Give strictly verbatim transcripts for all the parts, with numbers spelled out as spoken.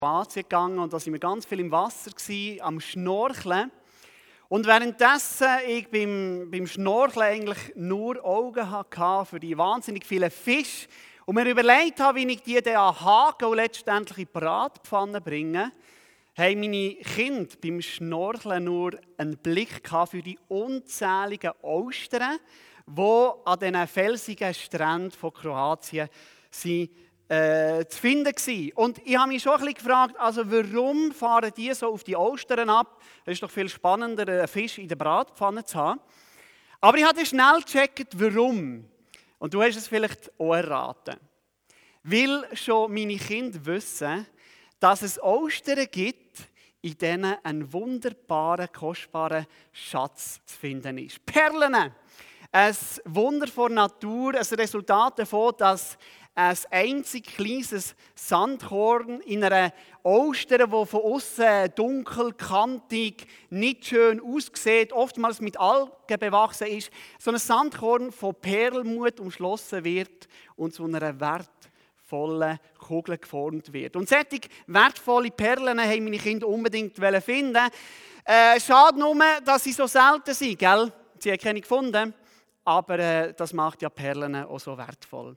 Kroatien gegangen und da waren wir ganz viel im Wasser gewesen, am Schnorcheln. Und währenddessen ich beim, beim Schnorcheln eigentlich nur Augen hatte für die wahnsinnig vielen Fische und mir überlegt habe, wie ich die dann an Haken und letztendlich in die Bratpfanne bringe, haben meine Kinder beim Schnorcheln nur einen Blick für die unzähligen Austern, die an diesen felsigen Stränden von Kroatien sind, äh, zu finden waren. Und ich habe mich schon ein bisschen gefragt, also warum fahren die so auf die Austern ab? Es ist doch viel spannender, einen Fisch in der Bratpfanne zu haben. Aber ich habe schnell gecheckt, warum. Und du hast es vielleicht auch erraten. Weil schon meine Kinder wissen, dass es Austern gibt, in denen ein wunderbarer, kostbarer Schatz zu finden ist. Perlen. Ein Wunder von Natur, ein Resultat davon, dass ein einzig kleines Sandkorn in einer Auster, die von außen dunkel, kantig, nicht schön aussieht, oftmals mit Algen bewachsen ist, so ein Sandkorn von Perlmut umschlossen wird und zu einer wertvollen Kugel geformt wird. Und solche wertvolle Perlen haben meine Kinder unbedingt finden. Äh, schade nur, dass sie so selten sind, gell? Sie haben keine gefunden, aber äh, das macht ja Perlen auch so wertvoll.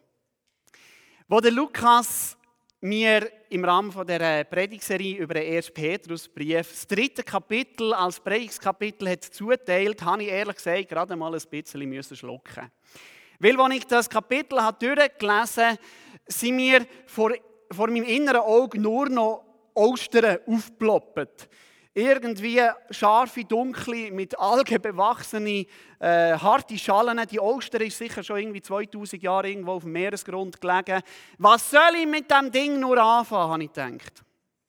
Wo der Lukas mir im Rahmen von der Predigtserie über den ersten Petrusbrief das dritte Kapitel als Predigtskapitel hat zuteilt, habe ich ehrlich gesagt gerade mal ein bisschen müssen schlucken. Weil, als ich das Kapitel durchgelesen habe, sind mir vor, vor meinem inneren Auge nur noch Austern aufgeploppt. Irgendwie scharfe, dunkle, mit Algen bewachsene, äh, harte Schalen. Die Auster ist sicher schon irgendwie zweitausend Jahre irgendwo auf dem Meeresgrund gelegen. Was soll ich mit diesem Ding nur anfangen, habe ich gedacht.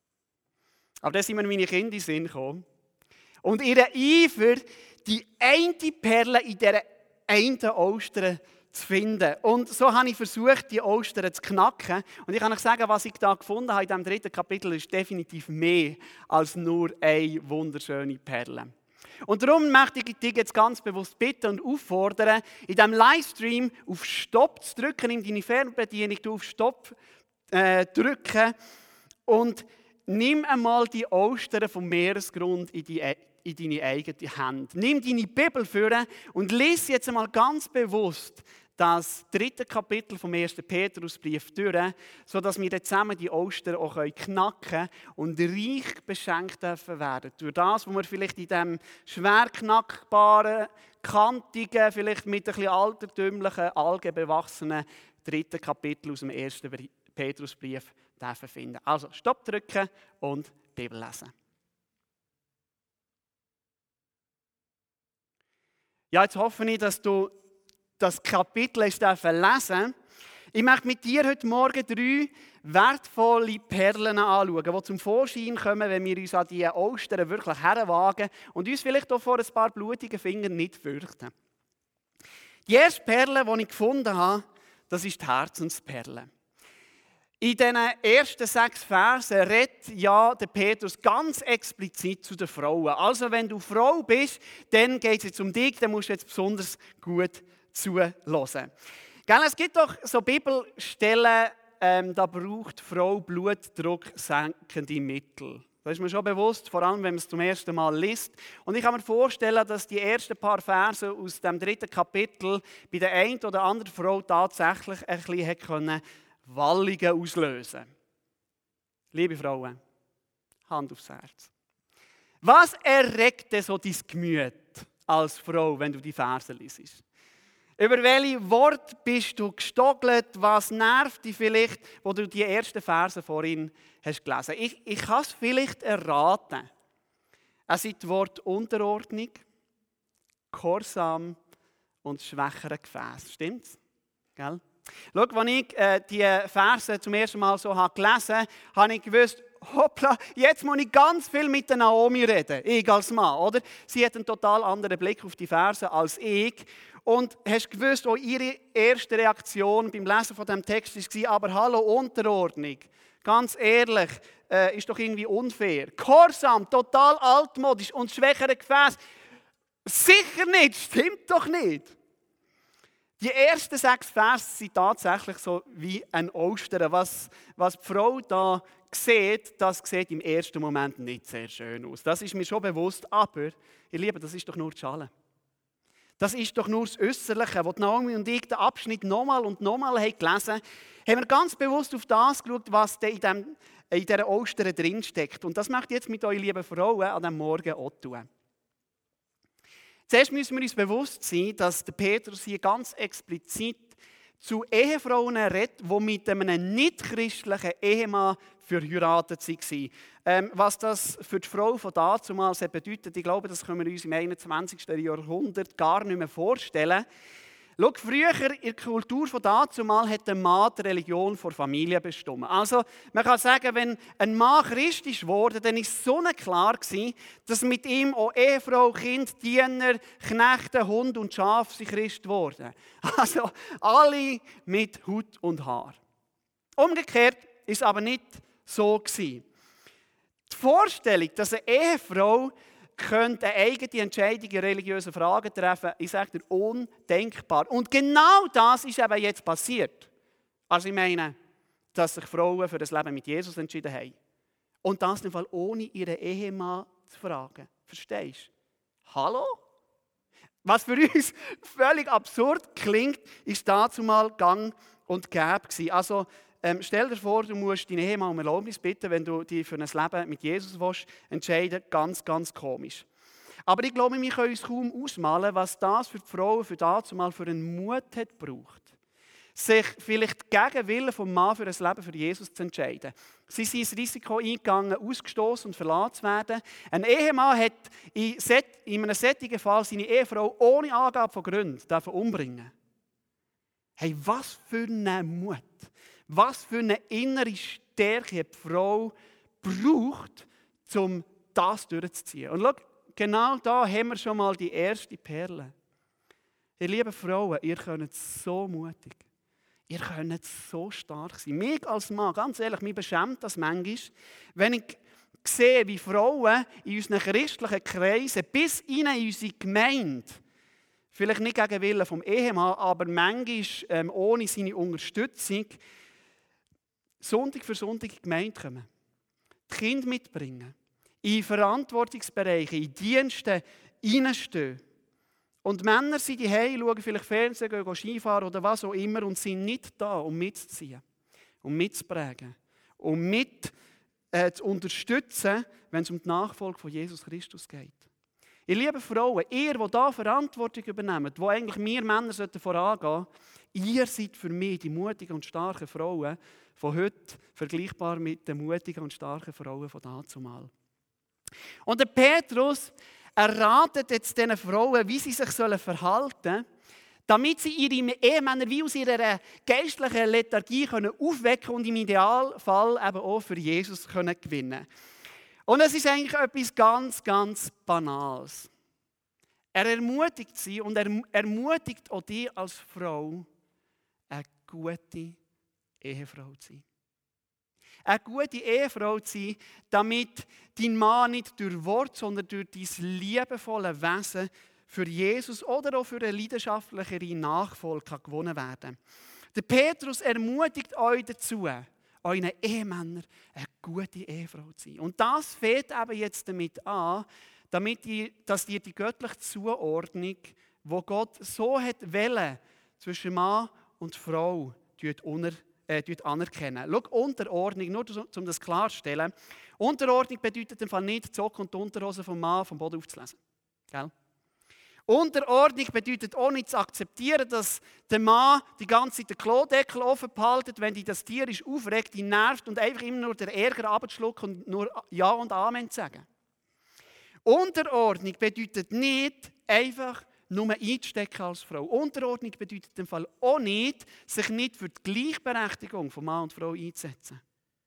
Aber dann sind mir meine Kinder in den Sinn gekommen. Und ihre Eifer, die eine Perle in dieser einen Auster zu finden. Und so habe ich versucht, die Austern zu knacken. Und ich kann euch sagen, was ich da gefunden habe in diesem dritten Kapitel, ist definitiv mehr als nur eine wunderschöne Perle. Und darum möchte ich dich jetzt ganz bewusst bitten und auffordern, in diesem Livestream auf Stopp zu drücken, nimm deine Fernbedienung auf Stopp äh, drücken und nimm einmal die Austern vom Meeresgrund in die in deine eigene Hand. Nimm deine Bibel vor und lies jetzt einmal ganz bewusst das dritte Kapitel vom ersten Petrusbrief durch, sodass wir zusammen die Austern auch knacken können und reich beschenkt dürfen werden. Durch das, was wir vielleicht in diesem schwer knackbaren, kantigen, vielleicht mit ein bisschen altertümlichen, algenbewachsenen dritten Kapitel aus dem ersten Petrusbrief dürfen finden. Also, Stopp drücken und Bibel lesen. Ja, jetzt hoffe ich, dass du das Kapitel lesen darfst. Ich möchte mit dir heute Morgen drei wertvolle Perlen anschauen, die zum Vorschein kommen, wenn wir uns an die Austern wirklich herwagen und uns vielleicht auch vor ein paar blutigen Fingern nicht fürchten. Die erste Perle, die ich gefunden habe, das ist die Herzensperle. In diesen ersten sechs Versen redet ja der Petrus ganz explizit zu den Frauen. Also wenn du Frau bist, dann geht es jetzt um dich, dann musst du jetzt besonders gut zuhören. Gell, es gibt doch so Bibelstellen, ähm, da braucht Frau blutdrucksenkende Mittel. Das ist mir schon bewusst, vor allem wenn man es zum ersten Mal liest. Und ich kann mir vorstellen, dass die ersten paar Verse aus dem dritten Kapitel bei der einen oder anderen Frau tatsächlich ein bisschen hätte können Wallungen auslösen. Liebe Frauen, Hand aufs Herz. Was erregt denn so dein Gemüt als Frau, wenn du die Verse liest? Über welche Worte bist du gestockelt? Was nervt dich vielleicht, wo du die ersten Verse vorhin hast gelesen? Ich, ich kann es vielleicht erraten. Es sind die Worte Unterordnung, Gehorsam und schwächere Gefäß. Stimmt's? Gell? Schau, als ich äh, die Verse zum ersten Mal so habe gelesen habe, habe ich gewusst, hoppla, jetzt muss ich ganz viel mit der Naomi reden, ich als Mann, oder? Sie hat einen total anderen Blick auf die Verse als ich. Und hast gewusst, auch ihre erste Reaktion beim Lesen von diesem Text war, aber hallo, Unterordnung. Ganz ehrlich, äh, ist doch irgendwie unfair. Gehorsam, total altmodisch und schwächere Gefäß. Sicher nicht, stimmt doch nicht. Die ersten sechs Verse sind tatsächlich so wie ein Austern, was, was die Frau da sieht, das sieht im ersten Moment nicht sehr schön aus. Das ist mir schon bewusst, aber, ihr Lieben, das ist doch nur die Schale. Das ist doch nur das Äußerliche. Als Naomi und ich den Abschnitt nochmal und nochmal gelesen haben, haben wir ganz bewusst auf das geschaut, was in, dem, in dieser Ostern drinsteckt. Und das möchte ich jetzt mit euch, lieben Frauen, an diesem Morgen auch tun. Zuerst müssen wir uns bewusst sein, dass der Petrus hier ganz explizit zu Ehefrauen redet, die mit einem nicht-christlichen Ehemann verheiratet waren. Ähm, was das für die Frau von damals bedeutet, ich glaube, das können wir uns im einundzwanzigsten Jahrhundert gar nicht mehr vorstellen. Schau, früher in der Kultur von dazumal hat der Mann die Religion der Familie bestimmt. Also man kann sagen, wenn ein Mann christlich wurde, dann war es so klar, dass mit ihm auch Ehefrau, Kind, Diener, Knechte, Hund und Schaf sind Christ wurden. Also alle mit Hut und Haar. Umgekehrt ist es aber nicht so gewesen. Die Vorstellung, dass eine Ehefrau könnte eine eigene Entscheidung in religiösen Fragen treffen, ich sage dir, undenkbar. Und genau das ist eben jetzt passiert. Also ich meine, dass sich Frauen für das Leben mit Jesus entschieden haben. Und das im Fall ohne ihren Ehemann zu fragen. Verstehst du? Hallo? Was für uns völlig absurd klingt, ist dazu mal gang und gäbe gewesen. Also ähm, stell dir vor, du musst deinen Ehemann um Erlaubnis bitten, wenn du dich für ein Leben mit Jesus willst, entscheiden. Ganz, ganz komisch. Aber ich glaube, wir können uns kaum ausmalen, was das für die Frauen für dazu mal für einen Mut hat gebraucht, sich vielleicht gegen Willen vom Mann für ein Leben für Jesus zu entscheiden. Sie sind das Risiko eingegangen, ausgestoßen und verlassen zu werden. Ein Ehemann hat in einem solchen Fall seine Ehefrau ohne Angabe von Gründen umbringen. Hey, was für ein Mut, was für eine innere Stärke die Frau braucht, um das durchzuziehen. Und schau, genau da haben wir schon mal die erste Perle. Ihr lieben Frauen, ihr könnt so mutig, ihr könnt so stark sein. Mich als Mann, ganz ehrlich, mich beschämt das manchmal, wenn ich sehe, wie Frauen in unseren christlichen Kreisen bis in unsere Gemeinde, vielleicht nicht gegen Willen vom Ehemann, aber manchmal ähm, ohne seine Unterstützung, Sonntag für Sonntag in die Gemeinde kommen, die Kinder mitbringen, in Verantwortungsbereiche, in Dienste hineinstehen. Und Männer sind die Hause, schauen vielleicht Fernsehen, gehen Skifahren oder was auch immer und sind nicht da, um mitzuziehen, um mitzuprägen, um mit äh, zu unterstützen, wenn es um die Nachfolge von Jesus Christus geht. Ihr lieben Frauen, ihr, die hier Verantwortung übernehmt, wo eigentlich wir Männer vorangehen sollten, ihr seid für mich die mutigen und starken Frauen von heute, vergleichbar mit den mutigen und starken Frauen von dazumal. Und der Petrus erratet jetzt diesen Frauen, wie sie sich verhalten sollen, damit sie ihre Ehemänner wie aus ihrer geistlichen Lethargie können aufwecken und im Idealfall eben auch für Jesus können gewinnen. Und es ist eigentlich etwas ganz, ganz Banales. Er ermutigt sie und er ermutigt auch dich als Frau, eine gute Ehefrau zu sein. Eine gute Ehefrau zu sein, damit dein Mann nicht durch Wort, sondern durch dein liebevolle Wesen für Jesus oder auch für eine leidenschaftlichere Nachfolge gewonnen werden kann. Der Petrus ermutigt euch dazu, euren Ehemänner eine gute Ehefrau zu sein. Und das fängt eben jetzt damit an, damit ihr, dass ihr die göttliche Zuordnung, die Gott so hat wollen, zwischen Mann und Frau unter, äh, anerkennen. Schau, Unterordnung, nur um das klarzustellen. Unterordnung bedeutet im Fall nicht, die Socken und die Unterhose vom Mann vom Boden aufzulesen. Gell? Unterordnung bedeutet auch nicht zu akzeptieren, dass der Mann die ganze Zeit den Klodeckel offen behaltet, wenn die das Tier ist aufregt, ihn nervt und einfach immer nur den Ärger abzuschlucken und nur Ja und Amen zu sagen. Unterordnung bedeutet nicht einfach nur einzustecken als Frau. Unterordnung bedeutet im Fall auch nicht, sich nicht für die Gleichberechtigung von Mann und Frau einzusetzen.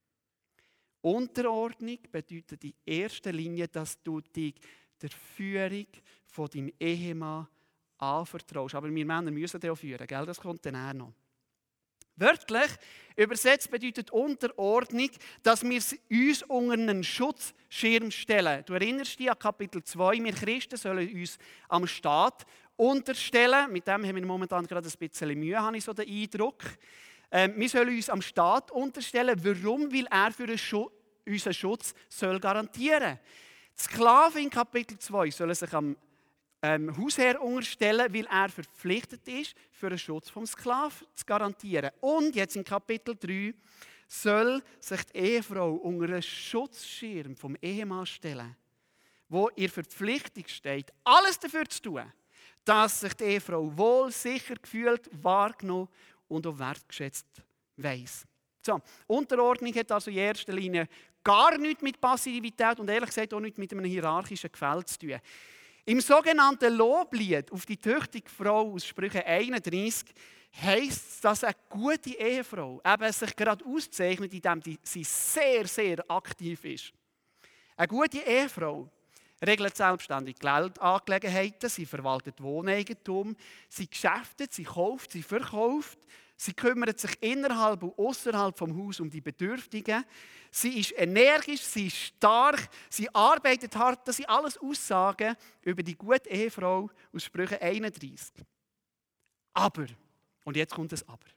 Unterordnung bedeutet in erster Linie, dass du dich der Führung von deinem Ehemann anvertraust. Aber wir Männer müssen den auch führen, gell? Das kommt dann auch noch. Wörtlich übersetzt bedeutet Unterordnung, dass wir uns unter einen Schutzschirm stellen. Du erinnerst dich an Kapitel zwei, wir Christen sollen uns am Staat unterstellen. Mit dem haben wir momentan gerade ein bisschen Mühe, habe ich so den Eindruck. Ähm, wir sollen uns am Staat unterstellen. Warum? Weil er für unseren Schutz soll garantieren. Die Sklaven in Kapitel zwei sollen sich am ähm, Hausherr unterstellen, weil er verpflichtet ist, für den Schutz vom Sklaven zu garantieren. Und jetzt in Kapitel drei soll sich die Ehefrau unter einen Schutzschirm vom Ehemann stellen, wo ihr Verpflichtung steht, alles dafür zu tun, dass sich die Ehefrau wohl, sicher gefühlt, wahrgenommen und auch wertgeschätzt weiss. So, Unterordnung hat also in erster Linie gar nichts mit Passivität und ehrlich gesagt auch nichts mit einem hierarchischen Gefälle zu tun. Im sogenannten Loblied auf die tüchtige Frau aus Sprüche einunddreißig heisst es, dass eine gute Ehefrau eben sich gerade auszeichnet, indem sie sehr, sehr aktiv ist. Eine gute Ehefrau regelt selbstständig Geldangelegenheiten, sie verwaltet Wohneigentum, sie geschäftet, sie kauft, sie verkauft, sie kümmert sich innerhalb und außerhalb vom Haus um die Bedürftigen, sie ist energisch, sie ist stark, sie arbeitet hart. Das sind alles Aussagen über die gute Ehefrau aus Sprüche einunddreißig. Aber, und jetzt kommt das Aber,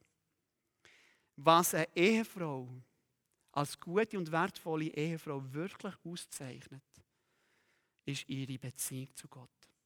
was eine Ehefrau als gute und wertvolle Ehefrau wirklich auszeichnet, ist ihre Beziehung zu Gott.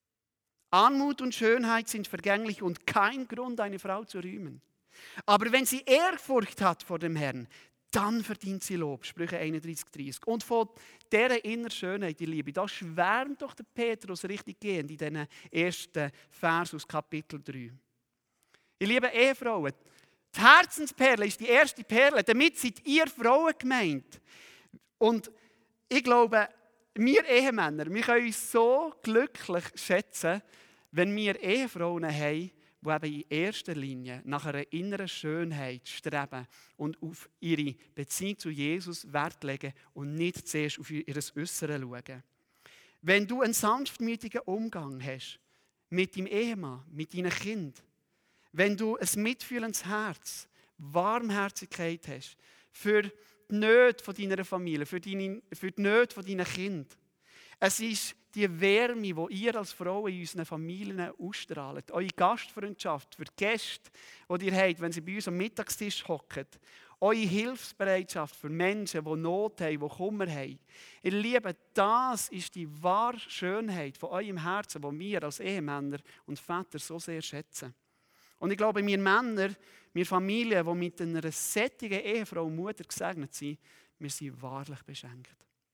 Anmut und Schönheit sind vergänglich und kein Grund, eine Frau zu rühmen. Aber wenn sie Ehrfurcht hat vor dem Herrn, dann verdient sie Lob. Sprüche einunddreißig, dreißig. Und von dieser inneren Schönheit, die Liebe, da schwärmt doch der Petrus richtig gehend in diesen ersten Vers aus Kapitel drei. Ihr lieben Ehefrauen, die Herzensperle ist die erste Perle, damit seid ihr Frauen gemeint. Und ich glaube, wir Ehemänner, wir können uns so glücklich schätzen, wenn wir Ehefrauen haben, die eben in erster Linie nach einer inneren Schönheit streben und auf ihre Beziehung zu Jesus Wert legen und nicht zuerst auf ihr Äußeres schauen. Wenn du einen sanftmütigen Umgang hast mit deinem Ehemann, mit deinen Kindern, wenn du ein mitfühlendes Herz, Warmherzigkeit hast für die Nöte von deiner Familie, für, deine, für die Nöte von deinen Kindern. Es ist die Wärme, die ihr als Frauen in unseren Familien ausstrahlt. Eure Gastfreundschaft für die Gäste, die ihr habt, wenn sie bei uns am Mittagstisch hocken. Eure Hilfsbereitschaft für Menschen, die Not haben, die Kummer haben. Ihr Lieben, das ist die wahre Schönheit von eurem Herzen, die wir als Ehemänner und Väter so sehr schätzen. Und ich glaube, wir Männer, wir Familien, die mit einer sättigen Ehefrau und Mutter gesegnet sind, wir sind wahrlich beschenkt.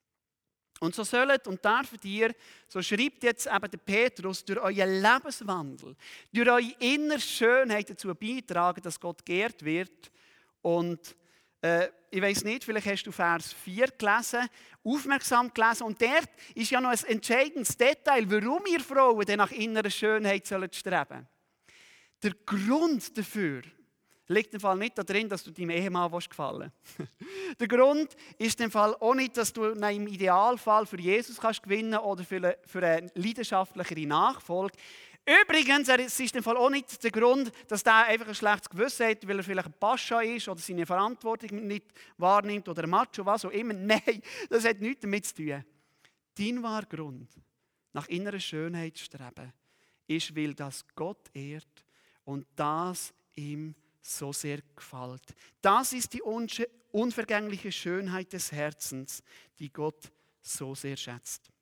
Und so sollen und dürfen ihr, so schreibt jetzt eben der Petrus, durch euren Lebenswandel, durch eure innere Schönheit dazu beitragen, dass Gott geehrt wird. Und äh, ich weiss nicht, vielleicht hast du Vers vier gelesen, aufmerksam gelesen. Und dort ist ja noch ein entscheidendes Detail, warum ihr Frauen denn nach innerer Schönheit sollen streben. Der Grund dafür liegt im Fall nicht darin, dass du deinem Ehemann gefallen willst. Der Grund ist im Fall auch nicht, dass du im Idealfall für Jesus kannst gewinnen oder für eine, für eine leidenschaftlichere Nachfolge. Übrigens, es ist im Fall auch nicht der Grund, dass der einfach ein schlechtes Gewissen hat, weil er vielleicht ein Pascha ist oder seine Verantwortung nicht wahrnimmt oder ein Macho, was auch immer. Nein, das hat nichts damit zu tun. Dein wahrer Grund, nach innerer Schönheit zu streben, ist, weil das Gott ehrt und das ihm so sehr gefällt. Das ist die unvergängliche Schönheit des Herzens, die Gott so sehr schätzt.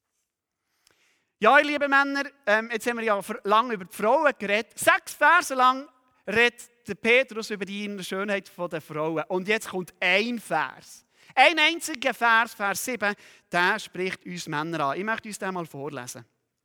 Ja, ihr lieben Männer, ähm, jetzt haben wir ja lange über die Frauen geredet. Sechs Verse lang redet der Petrus über die innere Schönheit der Frauen. Und jetzt kommt ein Vers. Ein einziger Vers, Vers sieben, der spricht uns Männer an. Ich möchte uns den mal vorlesen.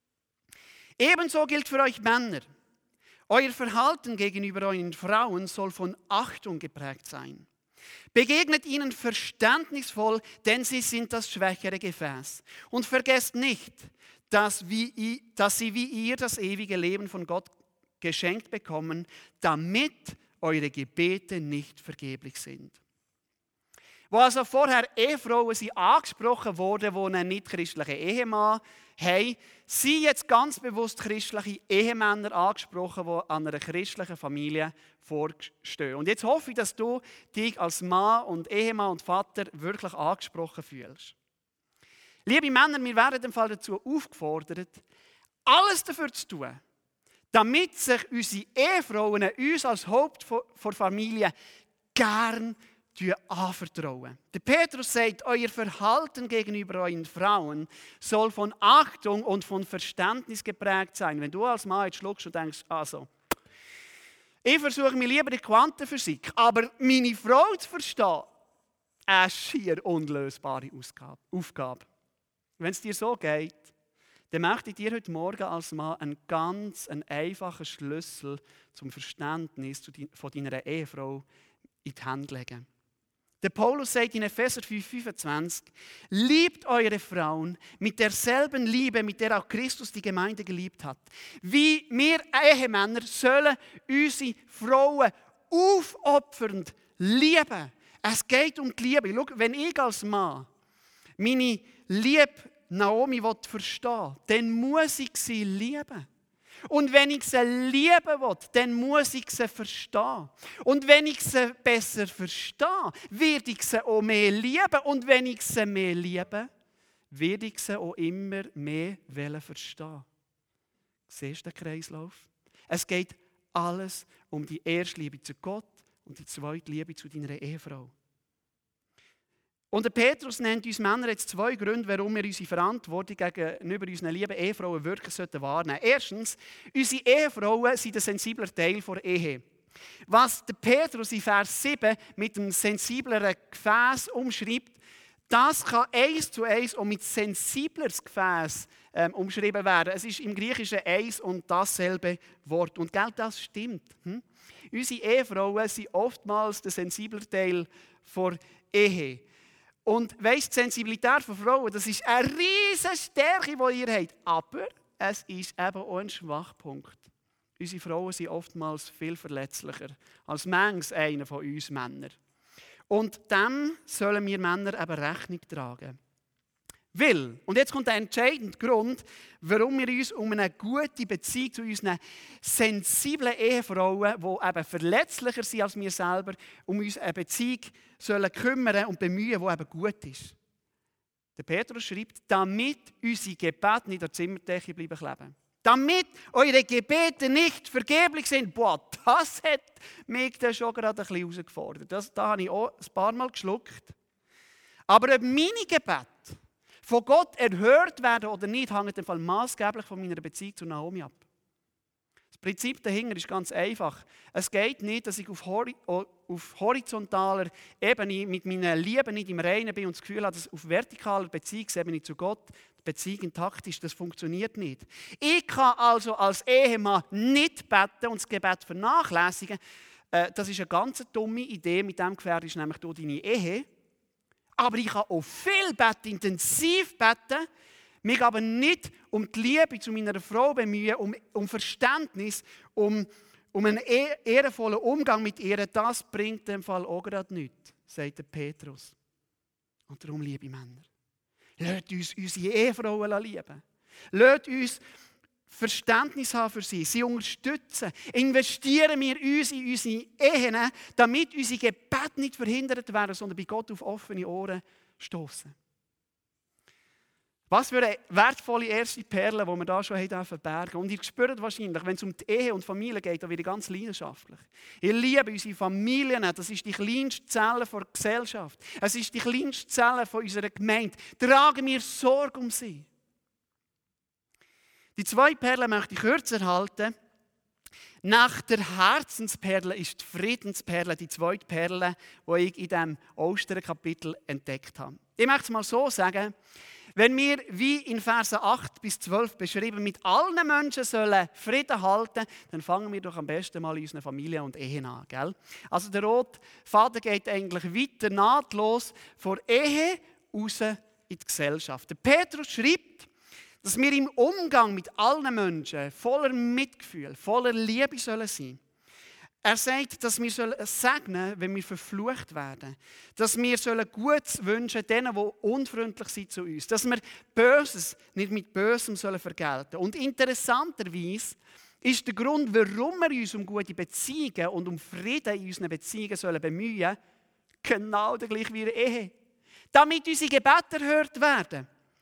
Ebenso gilt für euch Männer. Euer Verhalten gegenüber euren Frauen soll von Achtung geprägt sein. Begegnet ihnen verständnisvoll, denn sie sind das schwächere Gefäß. Und vergesst nicht, dass, wie, dass sie wie ihr das ewige Leben von Gott geschenkt bekommen, damit eure Gebete nicht vergeblich sind. Wo also vorher Ehefrauen sind angesprochen wurden, die einen nicht-christlichen Ehemann haben, sind jetzt ganz bewusst christliche Ehemänner angesprochen, die an einer christlichen Familie vorstehen. Und jetzt hoffe ich, dass du dich als Mann und Ehemann und Vater wirklich angesprochen fühlst. Liebe Männer, wir werden im Fall dazu aufgefordert, alles dafür zu tun, damit sich unsere Ehefrauen uns als Haupt der Familie gern anvertrauen. Der Petrus sagt, euer Verhalten gegenüber euren Frauen soll von Achtung und von Verständnis geprägt sein. Wenn du als Mann jetzt schluckst und denkst, also, ich versuche mir lieber die Quantenphysik, aber meine Frau zu verstehen, eine schier unlösbare Aufgabe. Wenn es dir so geht, dann möchte ich dir heute Morgen als Mann einen ganz einen einfachen Schlüssel zum Verständnis von deiner Ehefrau in die Hände legen. Der Paulus sagt in Epheser fünf fünfundzwanzig, liebt eure Frauen mit derselben Liebe, mit der auch Christus die Gemeinde geliebt hat. Wie wir Ehemänner sollen unsere Frauen aufopfernd lieben. Es geht um die Liebe. Schau, wenn ich als Mann meine Liebe Naomi verstehen will, dann muss ich sie lieben. Und wenn ich sie lieben will, dann muss ich sie verstehen. Und wenn ich sie besser verstehe, werde ich sie auch mehr lieben. Und wenn ich sie mehr liebe, werde ich sie auch immer mehr verstehen. Siehst du den Kreislauf? Es geht alles um die erste Liebe zu Gott und die zweite Liebe zu deiner Ehefrau. Und der Petrus nennt uns Männer jetzt zwei Gründe, warum wir unsere Verantwortung gegenüber unseren lieben Ehefrauen wirklich wahrnehmen sollten. Erstens, unsere Ehefrauen sind ein sensibler Teil der Ehe. Was der Petrus in Vers sieben mit einem sensibleren Gefäß umschreibt, das kann eins zu eins auch mit sensibleres Gefäß ähm, umschrieben werden. Es ist im Griechischen eins und dasselbe Wort. Und gell, das stimmt. Hm? Unsere Ehefrauen sind oftmals der sensibler Teil der Ehe. Und weisst, die Sensibilität von Frauen, das ist eine riesige Stärke, die ihr habt. Aber es ist eben auch ein Schwachpunkt. Unsere Frauen sind oftmals viel verletzlicher als manch einer von uns Männern. Und dem sollen wir Männer eben Rechnung tragen. Weil, und jetzt kommt der entscheidende Grund, warum wir uns um eine gute Beziehung zu unseren sensiblen Ehefrauen, die eben verletzlicher sind als wir selber, um uns eine Beziehung sollen kümmern und bemühen, die eben gut ist. Der Petrus schreibt, damit unsere Gebete nicht an der Zimmerdecke bleiben kleben. Damit eure Gebete nicht vergeblich sind. Boah, das hat mich dann schon gerade ein bisschen herausgefordert. Das, da habe ich auch ein paar Mal geschluckt. Aber ob meine Gebete von Gott erhört werden oder nicht, hängt im Fall maßgeblich von meiner Beziehung zu Naomi ab. Das Prinzip dahinter ist ganz einfach. Es geht nicht, dass ich auf, hori- auf horizontaler Ebene mit meinen Lieben nicht im Reinen bin und das Gefühl habe, dass auf vertikaler Beziehungsebene zu Gott die Beziehung intakt ist. Das funktioniert nicht. Ich kann also als Ehemann nicht beten und das Gebet vernachlässigen. Das ist eine ganz dumme Idee. Mit dem gefährdest du nämlich du deine Ehe. Aber ich kann auch viel beten, intensiv beten, mich aber nicht um die Liebe zu meiner Frau bemühen, um, um Verständnis, um, um einen ehrenvollen Umgang mit ihr. Das bringt dem Fall auch gerade nichts, sagt der Petrus. Und darum, liebe Männer, lasst uns unsere Ehefrauen lieben. Lasst uns Verständnis haben für sie, sie unterstützen. Investieren wir uns in unsere Ehen, damit unsere Gebete nicht verhindert werden, sondern bei Gott auf offene Ohren stoßen. Was für eine wertvolle erste Perle, die wir da schon haben bergen. Und ihr spürt wahrscheinlich, wenn es um die Ehe und Familie geht, da werde ich ganz leidenschaftlich. Ich liebe unsere Familien, das ist die kleinste Zelle der Gesellschaft. Es ist die kleinste Zelle von unserer Gemeinde. Tragen wir Sorge um sie. Die zwei Perlen möchte ich kürzer halten. Nach der Herzensperle ist die Friedensperle die zweite Perle, die ich in diesem Ostern-Kapitel entdeckt habe. Ich möchte es mal so sagen, wenn wir, wie in Versen acht bis zwölf beschrieben, mit allen Menschen sollen Frieden halten, dann fangen wir doch am besten mal in unseren Familien und Ehen an. Gell? Also der rote Faden geht eigentlich weiter nahtlos von Ehe raus in die Gesellschaft. Der Petrus schreibt, dass wir im Umgang mit allen Menschen voller Mitgefühl, voller Liebe sollen sein. Er sagt, dass wir segnen sollen, wenn wir verflucht werden. Dass wir Gutes wünschen denen, die unfreundlich sind zu uns. Dass wir Böses nicht mit Bösem sollen vergelten. Und interessanterweise ist der Grund, warum wir uns um gute Beziehungen und um Frieden in unseren Beziehungen sollen bemühen, genau der gleiche wie in der Ehe. Damit unsere Gebete erhört werden.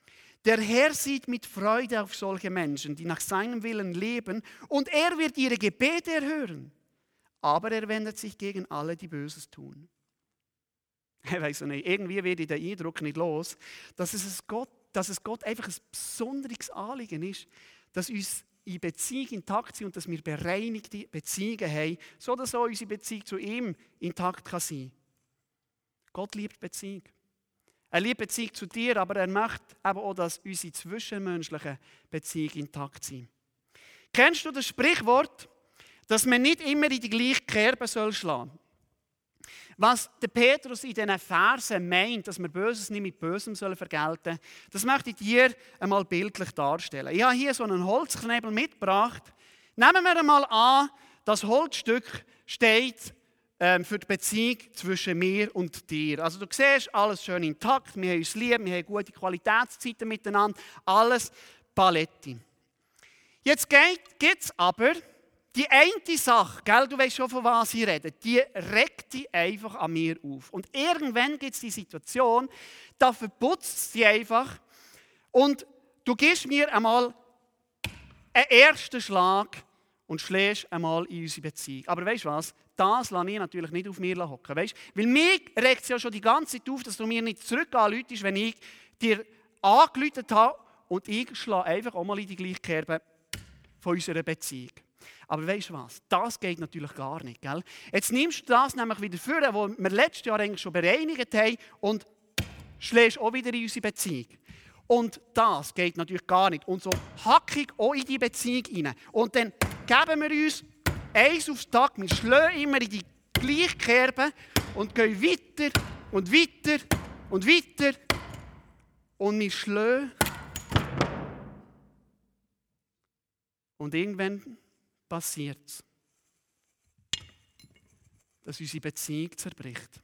Der Herr sieht mit Freude auf solche Menschen, die nach seinem Willen leben, und er wird ihre Gebete erhören. Aber er wendet sich gegen alle, die Böses tun. Ich weiss nicht, irgendwie werde ich den Eindruck nicht los, dass es Gott, dass es Gott einfach ein besonderes Anliegen ist, dass uns in Beziehung intakt sind und dass wir bereinigte Beziehungen haben, so dass auch unsere Beziehung zu ihm intakt kann sein. Gott liebt Beziehung. Er liebt Beziehung zu dir, aber er möchte eben auch, dass unsere zwischenmenschlichen Beziehungen intakt sind. Kennst du das Sprichwort, dass man nicht immer in die gleiche Kerbe soll schlagen soll? Was der Petrus in diesen Versen meint, dass wir Böses nicht mit Bösem vergelten sollen, das möchte ich dir einmal bildlich darstellen. Ich habe hier so einen Holzknebel mitgebracht. Nehmen wir einmal an, das Holzstück steht ähm, für die Beziehung zwischen mir und dir. Also du siehst, alles schön intakt, wir haben uns lieb, wir haben gute Qualitätszeiten miteinander, alles Paletti. Jetzt gibt es aber die eine Sache, gell, du weißt schon, von was ich rede, die regt dich einfach an mir auf. Und irgendwann gibt es die Situation, da verputzt es dich einfach und du gibst mir einmal einen ersten Schlag und schlägst einmal in unsere Beziehung. Aber weißt du was? Das lasse ich natürlich nicht auf mir hocken. Weißt? Weil mich regt es ja schon die ganze Zeit auf, dass du mir nicht zurück anläutest, wenn ich dir angeläutet habe und ich schlage einfach auch mal in die gleiche Kerbe von unserer Beziehung. Aber weißt du was? Das geht natürlich gar nicht. Gell? Jetzt nimmst du das nämlich wieder vor, was wir letztes Jahr eigentlich schon bereinigt haben und schlägst auch wieder in unsere Beziehung. Und das geht natürlich gar nicht. Und so hacke ich auch in die Beziehung rein. Und dann geben wir uns eins aufs Tag. Wir schlagen immer in die gleiche Kerbe und gehen weiter und weiter und weiter. Und wir schlagen. Und irgendwann passiert es, dass unsere Beziehung zerbricht.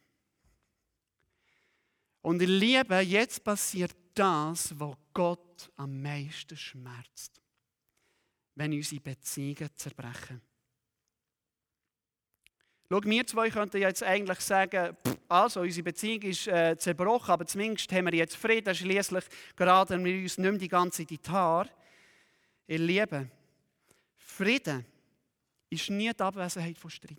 Und ihr Lieben, jetzt passiert das, was Gott am meisten schmerzt, wenn unsere Beziehungen zerbrechen. Schau, wir zwei könnten jetzt eigentlich sagen, also unsere Beziehung ist äh, zerbrochen, aber zumindest haben wir jetzt Frieden, schliesslich geraten wir uns nicht mehr die ganze Zeit in die Haare. Ihr Lieben, Frieden ist nie die Abwesenheit von Streit.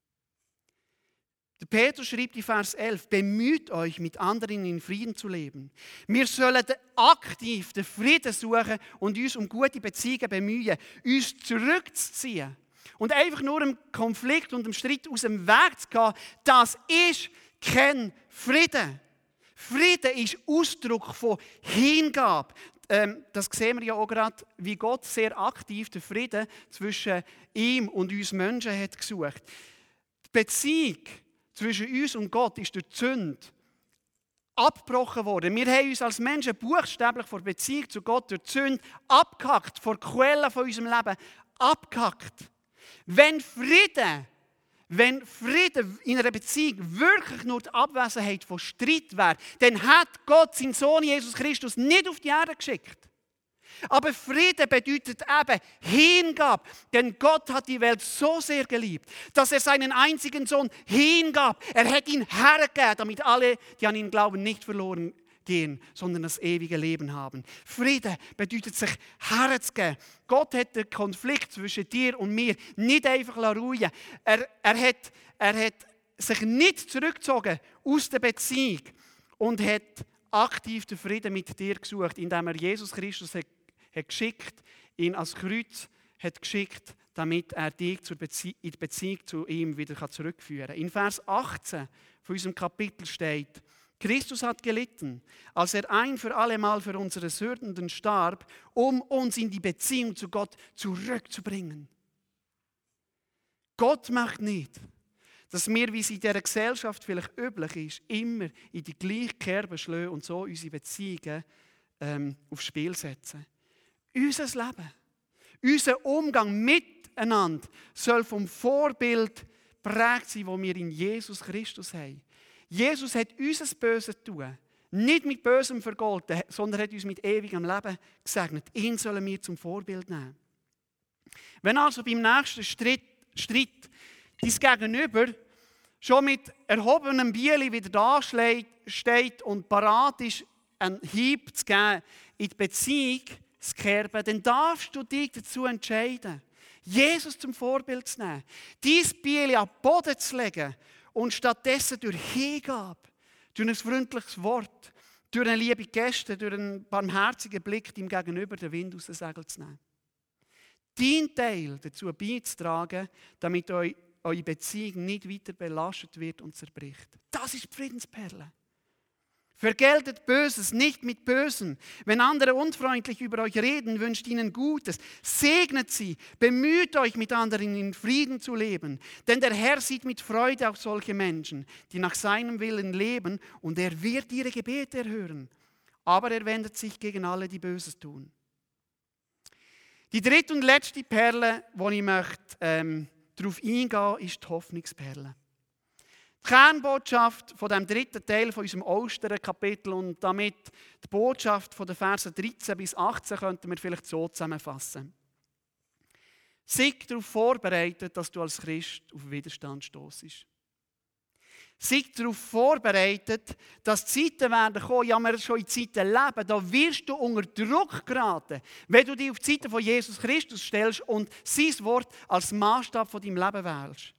Der Petrus schreibt in Vers elf, bemüht euch, mit anderen in Frieden zu leben. Wir sollen aktiv den Frieden suchen und uns um gute Beziehungen bemühen, uns zurückzuziehen und einfach nur dem Konflikt und dem Streit aus dem Weg zu gehen. Das ist kein Frieden. Frieden ist Ausdruck von Hingabe. Ähm, das sehen wir ja auch gerade, wie Gott sehr aktiv den Frieden zwischen ihm und uns Menschen hat gesucht. Die Beziehung zwischen uns und Gott ist durch die Sünde abgebrochen worden. Wir haben uns als Menschen buchstäblich vor der Beziehung zu Gott durch die Sünde abgehackt, vor der Quelle von unserem Leben abgehackt. Wenn Frieden, wenn Frieden in einer Beziehung wirklich nur die Abwesenheit von Streit wäre, dann hat Gott seinen Sohn Jesus Christus nicht auf die Erde geschickt. Aber Frieden bedeutet eben Hingabe. Denn Gott hat die Welt so sehr geliebt, dass er seinen einzigen Sohn hingab. Er hat ihn hergegeben, damit alle, die an ihn glauben, nicht verloren gehen, sondern das ewige Leben haben. Frieden bedeutet, sich herzugeben. Gott hat den Konflikt zwischen dir und mir nicht einfach ruhen. Er, er, hat, er hat sich nicht zurückgezogen aus der Beziehung und hat aktiv den Frieden mit dir gesucht, indem er Jesus Christus hat hat geschickt, ihn als Kreuz hat geschickt, damit er dich zur Bezie- in die Beziehung zu ihm wieder zurückführen kann. In Vers achtzehn von unserem Kapitel steht, Christus hat gelitten, als er ein für alle Mal für unsere Sünden starb, um uns in die Beziehung zu Gott zurückzubringen. Gott macht nicht, dass wir, wie es in dieser Gesellschaft vielleicht üblich ist, immer in die gleiche Kerbe schlagen und so unsere Beziehungen ähm, aufs Spiel setzen. Unser Leben, unser Umgang miteinander soll vom Vorbild geprägt sein, das wir in Jesus Christus haben. Jesus hat unser Böses tun, nicht mit Bösem vergolten, sondern hat uns mit ewigem Leben gesegnet. Ihn sollen wir zum Vorbild nehmen. Wenn also beim nächsten Streit, Streit dein Gegenüber schon mit erhobenem Bieli wieder da steht und parat ist, einen Hieb zu geben in die Beziehung, das Kerben, dann darfst du dich dazu entscheiden, Jesus zum Vorbild zu nehmen, dein Biel an den Boden zu legen und stattdessen durch Hingabe, durch ein freundliches Wort, durch eine liebe Geste, durch einen barmherzigen Blick dem Gegenüber den Wind aus den Segeln zu nehmen. Dein Teil dazu beizutragen, damit eure Beziehung nicht weiter belastet wird und zerbricht. Das ist die Friedensperle. Vergeltet Böses nicht mit Bösem. Wenn andere unfreundlich über euch reden, wünscht ihnen Gutes. Segnet sie, bemüht euch, mit anderen in Frieden zu leben. Denn der Herr sieht mit Freude auf solche Menschen, die nach seinem Willen leben, und er wird ihre Gebete erhören. Aber er wendet sich gegen alle, die Böses tun. Die dritte und letzte Perle, wo ich möchte, ähm, darauf eingehen, ist die Hoffnungsperle. Die Kernbotschaft von dem dritten Teil von unserem Ostern-Kapitel und damit die Botschaft von den Versen dreizehn bis achtzehn könnten wir vielleicht so zusammenfassen. Sei darauf vorbereitet, dass du als Christ auf Widerstand stossest. Sei darauf vorbereitet, dass Zeiten werden kommen, ja wir schon in Zeiten leben, da wirst du unter Druck geraten, wenn du dich auf die Seite von Jesus Christus stellst und sein Wort als Maßstab von deinem Leben wählst.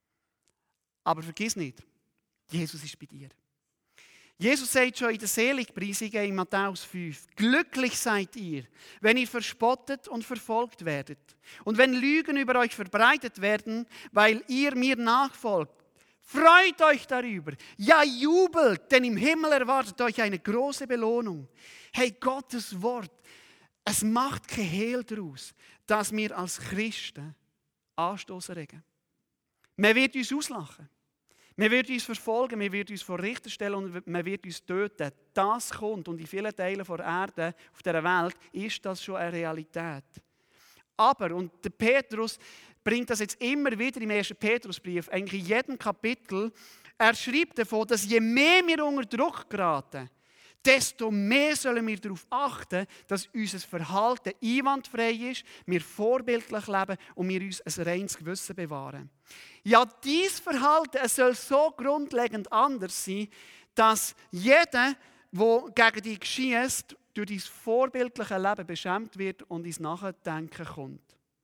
Aber vergiss nicht, Jesus ist bei dir. Jesus sagt schon in der Seligpreisungen in Matthäus fünf, glücklich seid ihr, wenn ihr verspottet und verfolgt werdet. Und wenn Lügen über euch verbreitet werden, weil ihr mir nachfolgt. Freut euch darüber. Ja, jubelt, denn im Himmel erwartet euch eine große Belohnung. Hey, Gottes Wort, es macht kein Hehl daraus, dass wir als Christen Anstoß erregen. Man wird uns auslachen. Man wird uns verfolgen, man wird uns vor Richter stellen und man wird uns töten. Das kommt und in vielen Teilen der Erde, auf dieser Welt, ist das schon eine Realität. Aber, und der Petrus bringt das jetzt immer wieder im ersten Petrusbrief, eigentlich in jedem Kapitel, er schreibt davon, dass je mehr wir unter Druck geraten, desto mehr sollen wir darauf achten, dass unser Verhalten einwandfrei ist, wir vorbildlich leben und wir uns ein reines Gewissen bewahren. Ja, dieses Verhalten es soll so grundlegend anders sein, dass jeder, der gegen dich schiesst, durch dein vorbildliche Leben beschämt wird und ins Nachdenken kommt.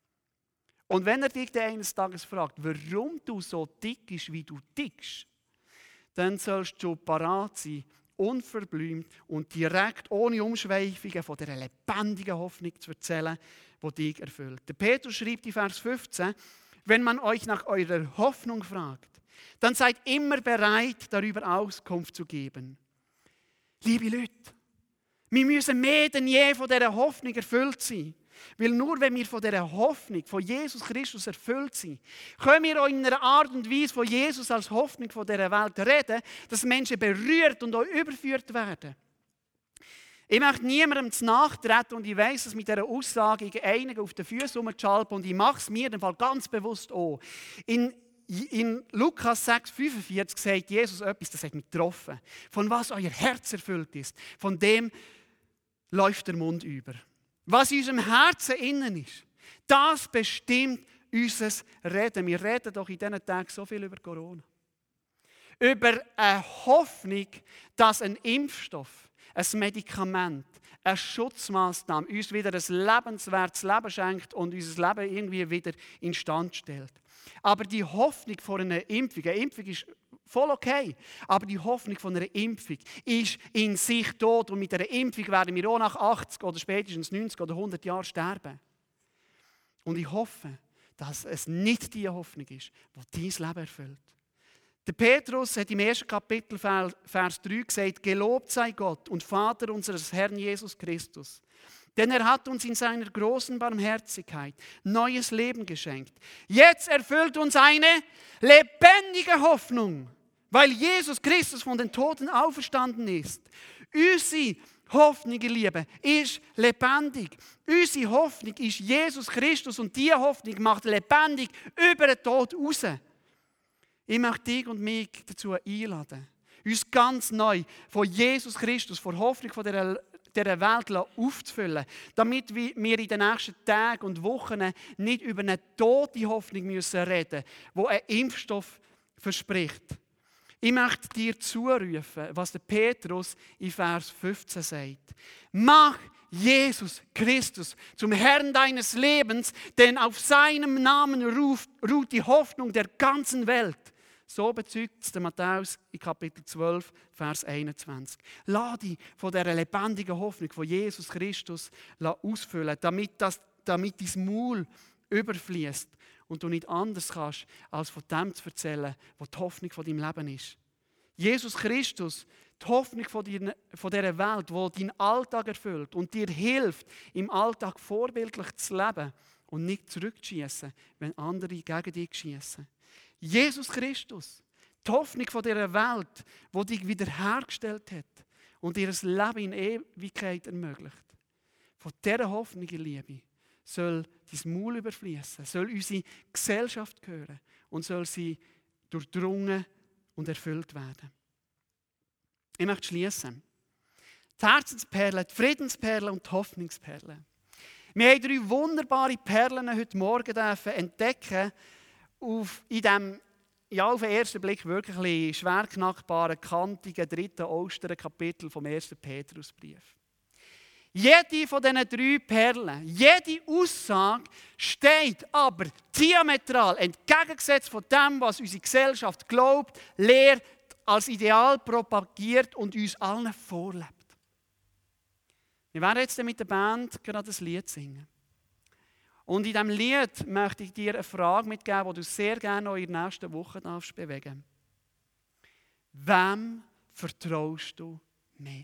Und wenn er dich dann eines Tages fragt, warum du so tickst, wie du tickst, dann sollst du parat sein, unverblümt und direkt, ohne Umschweifungen von der lebendigen Hoffnung zu erzählen, die dich erfüllt. Der Petrus schreibt in Vers fünfzehn, wenn man euch nach eurer Hoffnung fragt, dann seid immer bereit, darüber Auskunft zu geben. Liebe Leute, wir müssen mehr denn je von dieser Hoffnung erfüllt sein. Weil nur wenn wir von dieser Hoffnung, von Jesus Christus erfüllt sind, können wir auch in einer Art und Weise von Jesus als Hoffnung von dieser Welt reden, dass Menschen berührt und auch überführt werden. Ich möchte niemandem zu nachtreten und ich weiss, dass mit dieser Aussage ich einigen auf den Füßen rumschalpe und ich mache es mir in dem Fall ganz bewusst auch. In, in Lukas sechs fünfundvierzig sagt Jesus etwas, das hat mich getroffen. Von was euer Herz erfüllt ist, von dem läuft der Mund über. Was in unserem Herzen innen ist, das bestimmt unser Reden. Wir reden doch in diesen Tagen so viel über Corona. Über eine Hoffnung, dass ein Impfstoff, ein Medikament, eine Schutzmaßnahme uns wieder ein lebenswertes Leben schenkt und unser Leben irgendwie wieder instand stellt. Aber die Hoffnung vor einer Impfung, eine Impfung ist voll okay, aber die Hoffnung von einer Impfung ist in sich tot und mit einer Impfung werden wir auch nach achtzig oder spätestens neunzig oder hundert Jahren sterben. Und ich hoffe, dass es nicht die Hoffnung ist, die dein Leben erfüllt. Der Petrus hat im ersten Kapitel, Vers drei gesagt, gelobt sei Gott und Vater unseres Herrn Jesus Christus. Denn er hat uns in seiner großen Barmherzigkeit neues Leben geschenkt. Jetzt erfüllt uns eine lebendige Hoffnung, weil Jesus Christus von den Toten auferstanden ist. Unsere Hoffnung, ihr Lieben, ist lebendig. Unsere Hoffnung ist Jesus Christus und diese Hoffnung macht lebendig über den Tod raus. Ich möchte dich und mich dazu einladen, uns ganz neu von Jesus Christus, von der Hoffnung von dieser dieser Welt aufzufüllen, damit wir in den nächsten Tagen und Wochen nicht über eine tote Hoffnung müssen reden müssen, die einen Impfstoff verspricht. Ich möchte dir zurufen, was der Petrus in Vers fünfzehn sagt. Mach Jesus Christus zum Herrn deines Lebens, denn auf seinem Namen ruft, ruht die Hoffnung der ganzen Welt. So bezeugt es der Matthäus in Kapitel zwölf, Vers einundzwanzig. Lass dich von dieser lebendigen Hoffnung von Jesus Christus ausfüllen, damit, das, damit dein Maul überfließt und du nicht anders kannst, als von dem zu erzählen, was die Hoffnung von deinem Leben ist. Jesus Christus, die Hoffnung von, dir, von dieser Welt, die deinen Alltag erfüllt und dir hilft, im Alltag vorbildlich zu leben und nicht zurückzuschießen, wenn andere gegen dich schießen. Jesus Christus, die Hoffnung von dieser Welt, die dich wiederhergestellt hat und ihr Leben in Ewigkeit ermöglicht. Von dieser Hoffnung, Liebe, soll dein Maul überfließen, soll unsere Gesellschaft gehören und soll sie durchdrungen und erfüllt werden. Ich möchte schließen. Die Herzensperle, die Friedensperle und die Hoffnungsperle. Wir haben drei wunderbare Perlen heute Morgen entdecken auf in diesem, ja, auf den ersten Blick wirklich ein bisschen schwer knackbaren, kantigen, dritten Ostern-Kapitel vom ersten Petrusbrief. Jede von diesen drei Perlen, jede Aussage steht aber diametral entgegengesetzt von dem, was unsere Gesellschaft glaubt, lehrt, als Ideal propagiert und uns allen vorlebt. Wir werden jetzt mit der Band gerade das Lied singen. Und in diesem Lied möchte ich dir eine Frage mitgeben, die du sehr gerne auch in der nächsten Woche darfst bewegen. Wem vertraust du mehr?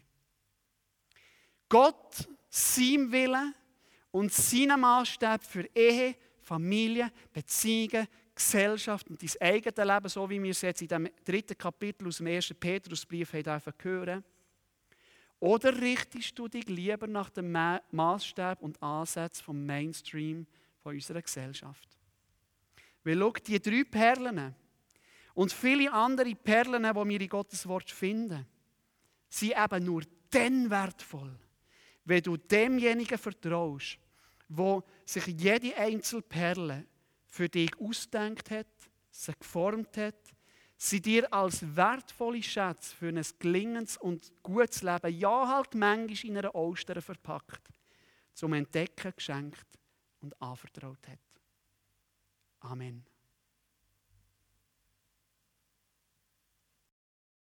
Gott, seinem Willen und seinem Maßstab für Ehe, Familie, Beziehungen, Gesellschaft und dein eigenes Leben, so wie wir es jetzt in dem dritten Kapitel aus dem ersten Petrusbrief hören dürfen. Oder richtest du dich lieber nach dem Maßstab und Ansatz vom Mainstream von unserer Gesellschaft? Weil schau, die drei Perlen und viele andere Perlen, die wir in Gottes Wort finden, sind eben nur dann wertvoll, wenn du demjenigen vertraust, wo sich jede einzelne Perle für dich ausgedacht hat, sie geformt hat, sie dir als wertvolle Schätze für ein gelingendes und gutes Leben, ja halt manchmal in einer Ostern verpackt, zum Entdecken geschenkt und anvertraut hat. Amen.